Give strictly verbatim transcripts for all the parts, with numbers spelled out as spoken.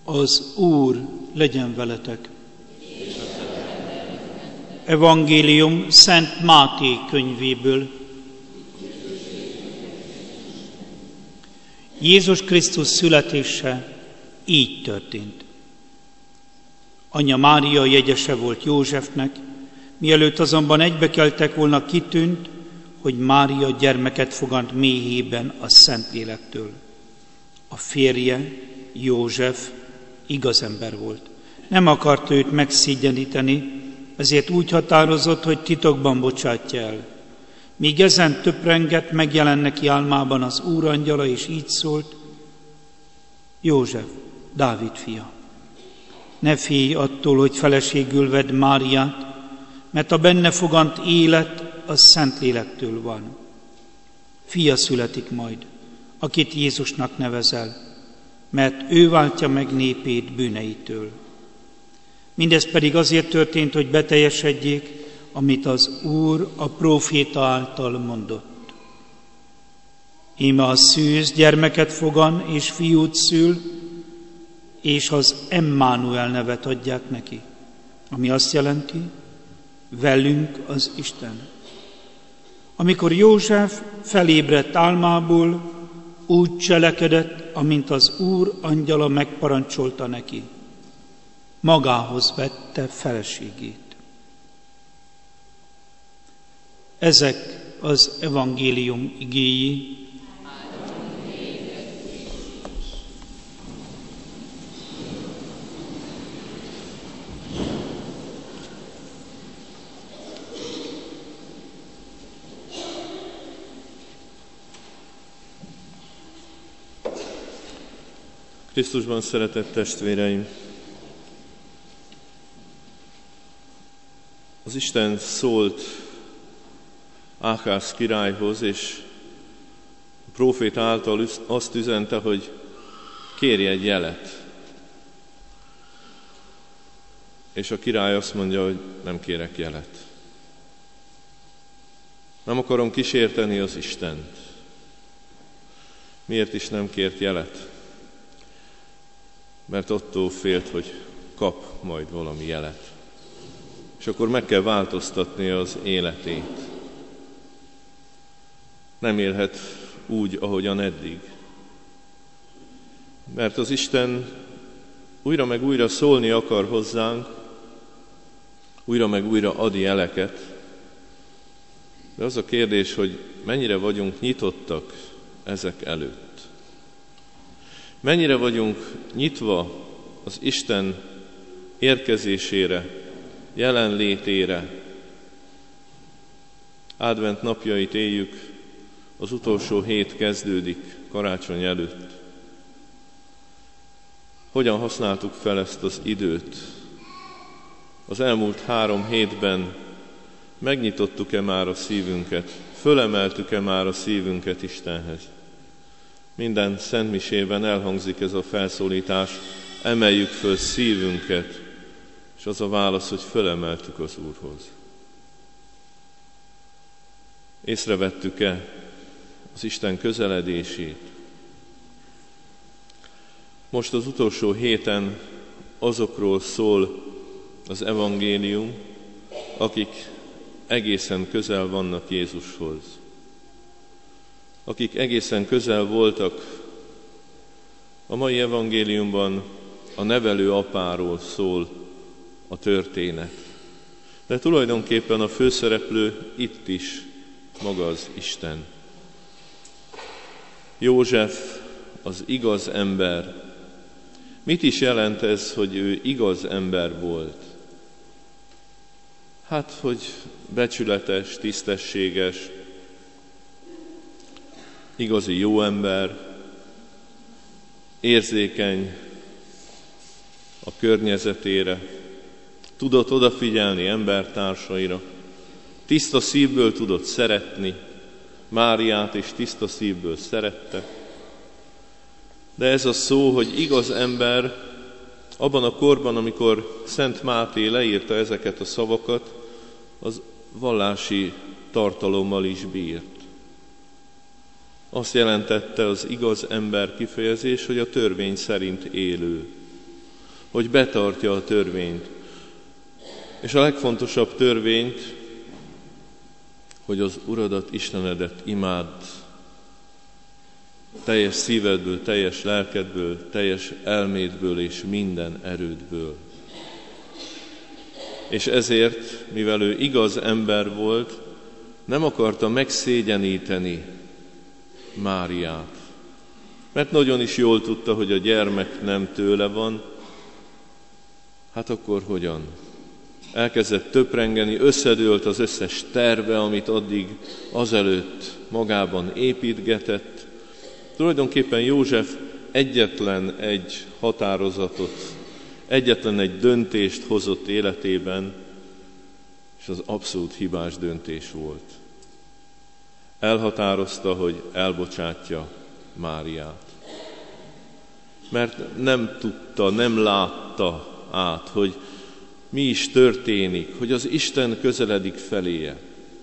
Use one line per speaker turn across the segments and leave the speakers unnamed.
Az Úr legyen veletek. Evangélium Szent Máté könyvéből. Jézus Krisztus születése így történt. Anyja Mária jegyese volt Józsefnek, mielőtt azonban egybekeltek volna, kitűnt, hogy Mária gyermeket fogant méhében a Szentlélektől. A férje, József, igaz ember volt. Nem akart őt megszégyeníteni, ezért úgy határozott, hogy titokban bocsátja el. Míg ezen töprengett, megjelent neki álmában az Úr angyala, és így szólt: József, Dávid fia, ne félj attól, hogy feleségül vedd Máriát, mert a benne fogant élet a Szentlélektől van. Fia születik majd, akit Jézusnak nevezel, mert ő váltja meg népét bűneitől. Mindez pedig azért történt, hogy beteljesedjék, amit az Úr a próféta által mondott. Íme a szűz gyermeket fogan, és fiút szül, és az Emmanuel nevet adják neki, ami azt jelenti, velünk az Isten. Amikor József felébredt álmából, úgy cselekedett, amint az Úr angyala megparancsolta neki. Magához vette feleségét. Ezek az evangélium igéi.
Krisztusban szeretett testvéreim! Az Isten szólt Ákász királyhoz, és a próféta által azt üzente, hogy kérj egy jelet. És a király azt mondja, hogy nem kérek jelet. Nem akarom kísérteni az Istent. Miért is nem kért jelet? Mert attól félt, hogy kap majd valami jelet. És akkor meg kell változtatni az életét. Nem élhet úgy, ahogyan eddig. Mert az Isten újra meg újra szólni akar hozzánk, újra meg újra ad jeleket. De az a kérdés, hogy mennyire vagyunk nyitottak ezek előtt. Mennyire vagyunk nyitva az Isten érkezésére, jelenlétére. Advent napjait éljük, az utolsó hét kezdődik karácsony előtt. Hogyan használtuk fel ezt az időt? Az elmúlt három hétben megnyitottuk-e már a szívünket? Fölemeltük-e már a szívünket Istenhez? Minden szentmisében elhangzik ez a felszólítás, emeljük föl szívünket, és az a válasz, hogy fölemeltük az Úrhoz. Észrevettük-e az Isten közeledését? Most az utolsó héten azokról szól az evangélium, akik egészen közel vannak Jézushoz. Akik egészen közel voltak. A mai evangéliumban a nevelő apáról szól a történet. De tulajdonképpen a főszereplő itt is maga az Isten. József az igaz ember. Mit is jelent ez, hogy ő igaz ember volt? Hát, hogy becsületes, tisztességes, igazi jó ember, érzékeny a környezetére, tudott odafigyelni embertársaira, tiszta szívből tudott szeretni, Máriát is tiszta szívből szerette. De ez a szó, hogy igaz ember, abban a korban, amikor Szent Máté leírta ezeket a szavakat, az vallási tartalommal is bírt. Azt jelentette az igaz ember kifejezés, hogy a törvény szerint élő. hogy betartja a törvényt. És a legfontosabb törvényt, hogy az Uradat, Istenedet imádd teljes szívedből, teljes lelkedből, teljes elmédből és minden erődből. És ezért, mivel ő igaz ember volt, nem akarta megszégyeníteni Máriát. Mert nagyon is jól tudta, hogy a gyermek nem tőle van. Hát akkor hogyan? Elkezdett töprengeni, összedőlt az összes terve, amit addig azelőtt magában építgetett. Tulajdonképpen József egyetlen egy határozatot, egyetlen egy döntést hozott életében, és az abszolút hibás döntés volt. Elhatározta, hogy elbocsátja Máriát. Mert nem tudta, nem látta át, hogy mi is történik, hogy az Isten közeledik feléje.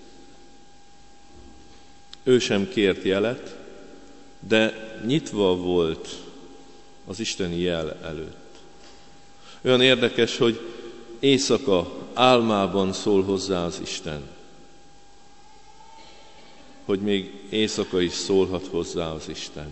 Ő sem kért jelet, de nyitva volt az isteni jel előtt. Olyan érdekes, hogy éjszaka álmában szól hozzá az Isten. Hogy még éjszaka is szólhat hozzá az Isten.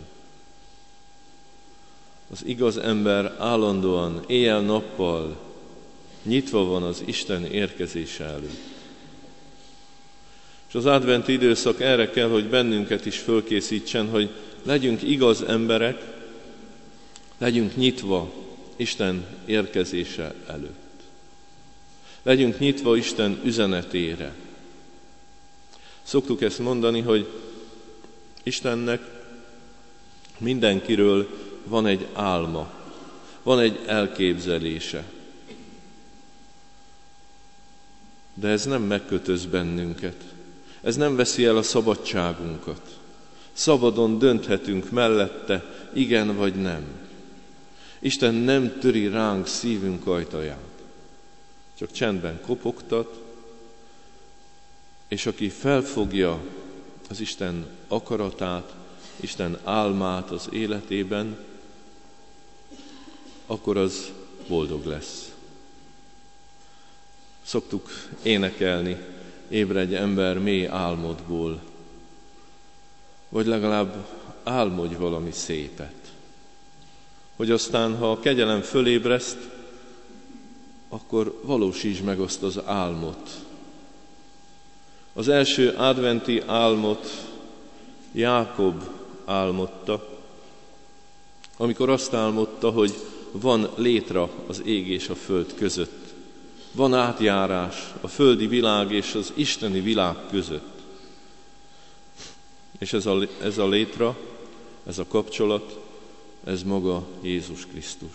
Az igaz ember állandóan, éjjel-nappal nyitva van az Isten érkezése előtt. És az adventi időszak erre kell, hogy bennünket is fölkészítsen, hogy legyünk igaz emberek, legyünk nyitva Isten érkezése előtt. Legyünk nyitva Isten üzenetére. Szoktuk ezt mondani, hogy Istennek mindenkiről van egy álma, van egy elképzelése. De ez nem megkötöz bennünket. Ez nem veszi el a szabadságunkat. Szabadon dönthetünk mellette, igen vagy nem. Isten nem töri ránk szívünk ajtaját. Csak csendben kopogtat, és aki felfogja az Isten akaratát, Isten álmát az életében, akkor az boldog lesz. Szoktuk énekelni, ébredj ember mély álmodból, vagy legalább álmodj valami szépet. Hogy aztán, ha a kegyelem fölébreszt, akkor valósítsd meg azt az álmot. Az első adventi álmot Jákob álmodta, amikor azt álmodta, hogy van létra az ég és a föld között. Van átjárás a földi világ és az isteni világ között. És ez a, ez a létra, ez a kapcsolat, ez maga Jézus Krisztus.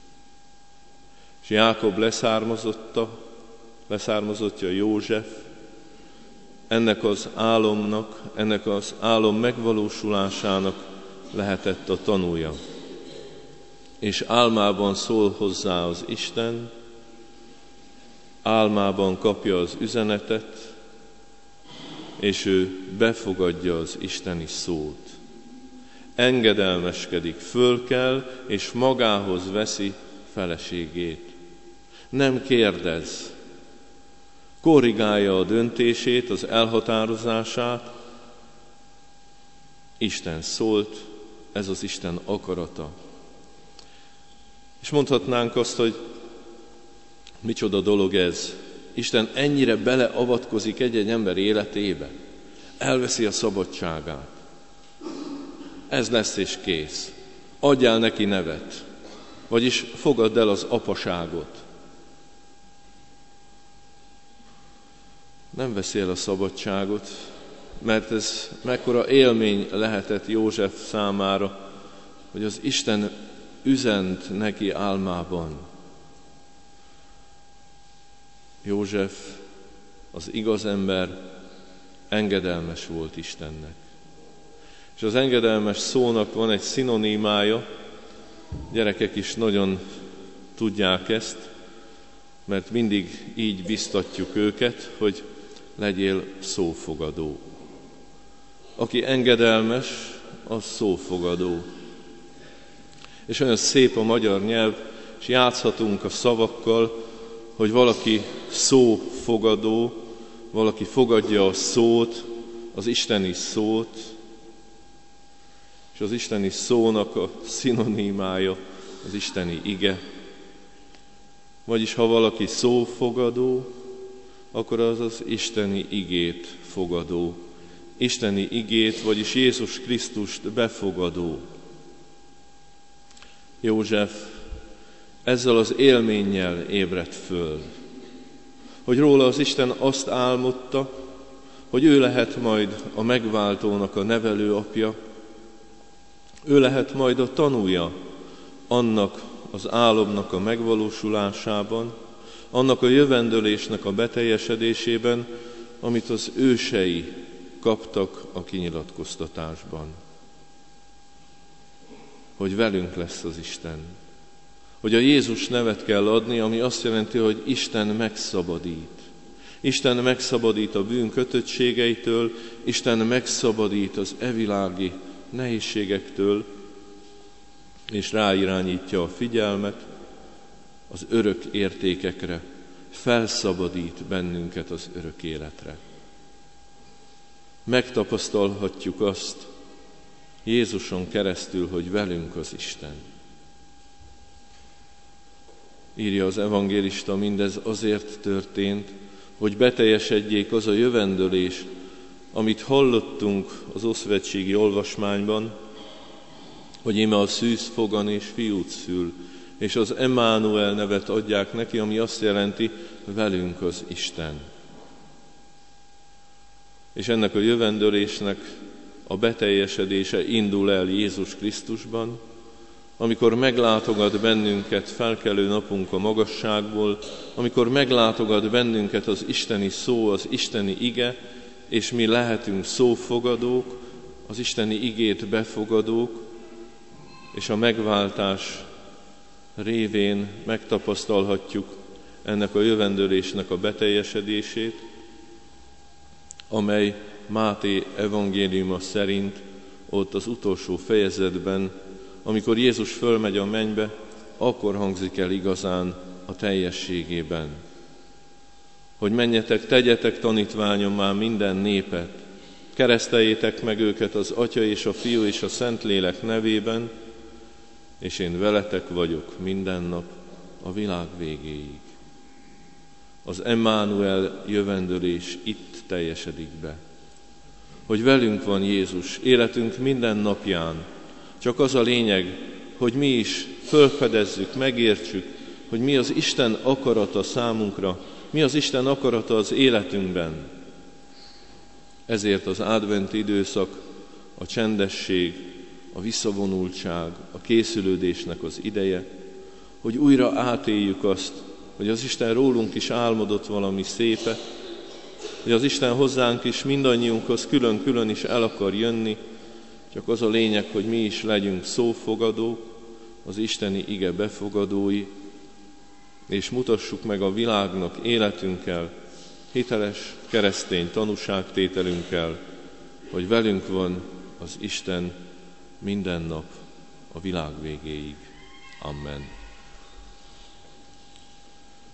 És Jákob leszármazotta, leszármazottja József, ennek az álomnak, ennek az álom megvalósulásának lehetett a tanúja. És álmában szól hozzá az Isten, álmában kapja az üzenetet, és ő befogadja az isteni szót. Engedelmeskedik, fölkel, és magához veszi feleségét. Nem kérdez, korrigálja a döntését, az elhatározását. Isten szólt, ez az Isten akarata. És mondhatnánk azt, hogy micsoda dolog ez. Isten ennyire beleavatkozik egy-egy ember életébe. Elveszi a szabadságát. Ez lesz és kész. Adjál neki nevet. Vagyis fogadd el az apaságot. Nem veszi el a szabadságot, mert ez mekkora élmény lehetett József számára, hogy az Isten üzent neki álmában. József, az igaz ember, engedelmes volt Istennek. És az engedelmes szónak van egy szinonimája, gyerekek is nagyon tudják ezt, mert mindig így biztatjuk őket, hogy legyél szófogadó. Aki engedelmes, az szófogadó. És olyan szép a magyar nyelv, és játszhatunk a szavakkal, hogy valaki szófogadó, valaki fogadja a szót, az isteni szót, és az isteni szónak a szinonimája az isteni ige. Vagyis ha valaki szófogadó, akkor az az isteni igét fogadó. Isteni igét, vagyis Jézus Krisztust befogadó. József ezzel az élménnyel ébredt föl, hogy róla az Isten azt álmodta, hogy ő lehet majd a megváltónak a nevelőapja, ő lehet majd a tanúja annak az álomnak a megvalósulásában, annak a jövendőlésnek a beteljesedésében, amit az ősei kaptak a kinyilatkoztatásban. Hogy velünk lesz az Isten. Hogy a Jézus nevet kell adni, ami azt jelenti, hogy Isten megszabadít. Isten megszabadít a bűn kötöttségeitől, Isten megszabadít az evilági nehézségektől, és ráirányítja a figyelmet az örök értékekre, felszabadít bennünket az örök életre. Megtapasztalhatjuk azt Jézuson keresztül, hogy velünk az Isten. Írja az evangélista, mindez azért történt, hogy beteljesedjék az a jövendőlés, amit hallottunk az ószövetségi olvasmányban, hogy íme a szűz fogan és fiút szül, és az Emmanuel nevet adják neki, ami azt jelenti, velünk az Isten. És ennek a jövendőlésnek a beteljesedése indul el Jézus Krisztusban, amikor meglátogat bennünket felkelő napunk a magasságból, amikor meglátogat bennünket az isteni szó, az isteni ige, és mi lehetünk szófogadók, az isteni igét befogadók, és a megváltás révén megtapasztalhatjuk ennek a jövendőlésnek a beteljesedését, amely Máté evangéliuma szerint ott az utolsó fejezetben, amikor Jézus fölmegy a mennybe, akkor hangzik el igazán a teljességében. Hogy menjetek, tegyetek tanítványommá minden népet, kereszteljétek meg őket az Atya és a Fiú és a Szentlélek nevében, és én veletek vagyok minden nap a világ végéig. Az Emmanuel jövendőlés itt teljesedik be. Hogy velünk van Jézus életünk minden napján, csak az a lényeg, hogy mi is fölfedezzük, megértsük, hogy mi az Isten akarata számunkra, mi az Isten akarata az életünkben. Ezért az adventi időszak, a csendesség, a visszavonultság, a készülődésnek az ideje, hogy újra átéljük azt, hogy az Isten rólunk is álmodott valami szépet, hogy az Isten hozzánk is mindannyiunkhoz külön-külön is el akar jönni, csak az a lényeg, hogy mi is legyünk szófogadók, az isteni ige befogadói, és mutassuk meg a világnak életünkkel, hiteles keresztény tanúságtételünkkel, hogy velünk van az Isten minden nap a világ végéig. Amen.